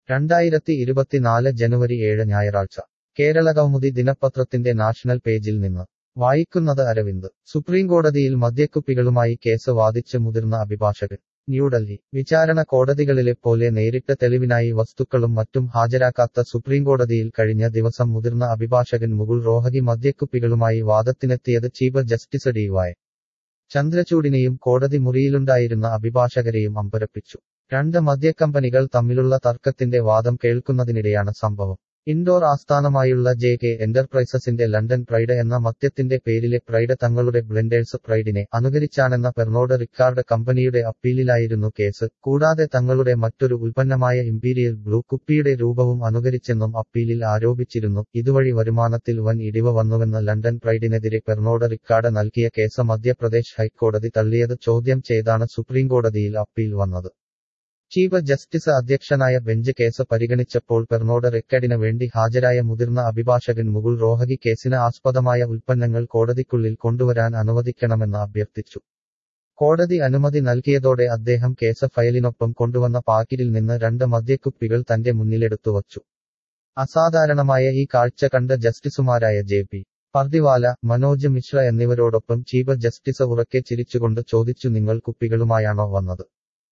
2024 ജനുവരി 7 ഞായറാഴ്ച കേരളകൗമുദി ദിനപത്രത്തിന്റെ നാഷണൽ പേജിൽ നിന്ന് വായിക്കുന്നത് അരവിന്ദ്. സുപ്രീംകോടതിയിൽ മദ്യക്കുപ്പികളുമായി കേസ് വാദിച്ച് മുതിർന്ന അഭിഭാഷകൻ. ന്യൂഡൽഹി. വിചാരണ കോടതികളിലെ പോലെ നേരിട്ട് തെളിവിനായി വസ്തുക്കളും മറ്റും ഹാജരാക്കാത്ത സുപ്രീംകോടതിയിൽ കഴിഞ്ഞ ദിവസം മുതിർന്ന അഭിഭാഷകൻ മുകുൾ റോഹഗി മദ്യക്കുപ്പികളുമായി വാദത്തിനെത്തിയത് ചീഫ് ജസ്റ്റിസ് ഡി.വൈ. ചന്ദ്രചൂഡിനെയും കോടതി മുറിയിലുണ്ടായിരുന്ന അഭിഭാഷകരെയും അമ്പരപ്പിച്ചു. രണ്ട് മദ്യക്കമ്പനികൾ തമ്മിലുള്ള തർക്കത്തിന്റെ വാദം കേൾക്കുന്നതിനിടെയാണ് സംഭവം. ഇൻഡോർ ആസ്ഥാനമായുള്ള ജെ.കെ. എന്റർപ്രൈസസിന്റെ ലണ്ടൻ പ്രൈഡ് എന്ന മദ്യത്തിന്റെ പേരിലെ പ്രൈഡ് തങ്ങളുടെ ബ്ലെൻഡേഴ്സ് പ്രൈഡിനെ അനുകരിച്ചാണെന്ന പെർണോഡ് റിക്കാർഡ് കമ്പനിയുടെ അപ്പീലിലായിരുന്നു കേസ്. കൂടാതെ തങ്ങളുടെ മറ്റൊരു ഉൽപ്പന്നമായ ഇംപീരിയൽ ബ്ലൂ കുപ്പിയുടെ രൂപവും അനുകരിച്ചെന്നും അപ്പീലിൽ ആരോപിച്ചിരുന്നു. ഇതുവഴി വരുമാനത്തിൽ വൻ ഇടിവ് വന്നുവെന്ന് ലണ്ടൻ പ്രൈഡിനെതിരെ പെർണോഡ് റിക്കാർഡ് നൽകിയ കേസ് മധ്യപ്രദേശ് ഹൈക്കോടതി തള്ളിയത് ചോദ്യം ചെയ്താണ് സുപ്രീംകോടതിയിൽ അപ്പീൽ വന്നത്. ചീഫ് ജസ്റ്റിസ് അധ്യക്ഷനായ ബെഞ്ച് കേസ് പരിഗണിച്ചപ്പോൾ പെർണോഡ് റിക്കാർഡിന് വേണ്ടി ഹാജരായ മുതിർന്ന അഭിഭാഷകൻ മുകുൾ റോഹഗി കേസിന് ആസ്പദമായ ഉൽപ്പന്നങ്ങൾ കോടതിക്കുള്ളിൽ കൊണ്ടുവരാൻ അനുവദിക്കണമെന്ന് അഭ്യർത്ഥിച്ചു. കോടതി അനുമതി നൽകിയതോടെ അദ്ദേഹം കേസ് ഫയലിനൊപ്പം കൊണ്ടുവന്ന പാക്കിറ്റിൽ നിന്ന് രണ്ട് മദ്യക്കുപ്പികൾ തന്റെ മുന്നിലെടുത്തുവച്ചു. അസാധാരണമായ ഈ കാഴ്ച കണ്ട് ജസ്റ്റിസുമാരായ ജെ.പി. പർദിവാല, മനോജ് മിശ്ര എന്നിവരോടൊപ്പം ചീഫ് ജസ്റ്റിസ് ഉറക്കെ ചിരിച്ചുകൊണ്ട് ചോദിച്ചു, നിങ്ങൾ കുപ്പികളുമായാണോ വന്നത്?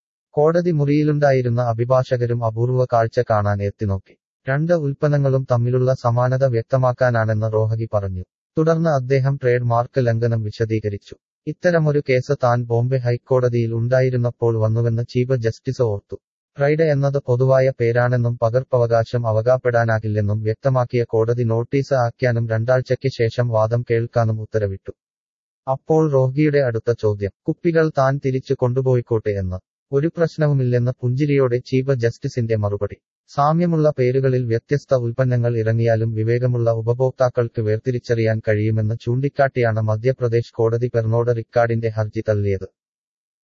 കോടതി മുറിയിലുണ്ടായിരുന്ന അഭിഭാഷകരും അപൂർവ കാഴ്ച കാണാൻ എത്തിനോക്കി. രണ്ട് ഉൽപ്പന്നങ്ങളും തമ്മിലുള്ള സമാനത വ്യക്തമാക്കാനാണെന്ന് റോഹഗി പറഞ്ഞു. തുടർന്ന് അദ്ദേഹം ട്രേഡ് മാർക്ക് ലംഘനം വിശദീകരിച്ചു. ഇത്തരമൊരു കേസ് താൻ ബോംബെ ഹൈക്കോടതിയിൽ ഉണ്ടായിരുന്നപ്പോൾ വന്നുവെന്ന് ചീഫ് ജസ്റ്റിസ് ഓർത്തു. പ്രൈഡ് എന്നത് പൊതുവായ പേരാണെന്നും പകർപ്പവകാശം അവകാശപ്പെടാനാകില്ലെന്നും വ്യക്തമാക്കിയ കോടതി നോട്ടീസ് ആക്കാനും രണ്ടാഴ്ചയ്ക്ക് ശേഷം വാദം കേൾക്കാനും ഉത്തരവിട്ടു. അപ്പോൾ റോഹ്ഗിയുടെ അടുത്ത ചോദ്യം, കുപ്പികൾ താൻ തിരിച്ചു കൊണ്ടുപോയിക്കോട്ടെ എന്ന്. ഒരു പ്രശ്നവുമില്ലെന്ന് പുഞ്ചിരിയോടെ ചീഫ് ജസ്റ്റിസിന്റെ മറുപടി. സാമ്യമുള്ള പേരുകളിൽ വ്യത്യസ്ത ഉൽപ്പന്നങ്ങൾ ഇറങ്ങിയാലും വിവേകമുള്ള ഉപഭോക്താക്കൾക്ക് വേർതിരിച്ചറിയാൻ കഴിയുമെന്ന് ചൂണ്ടിക്കാട്ടിയാണ് മധ്യപ്രദേശ് കോടതി പെർണോഡ് റിക്കാർഡിന്റെ ഹർജി തള്ളിയത്.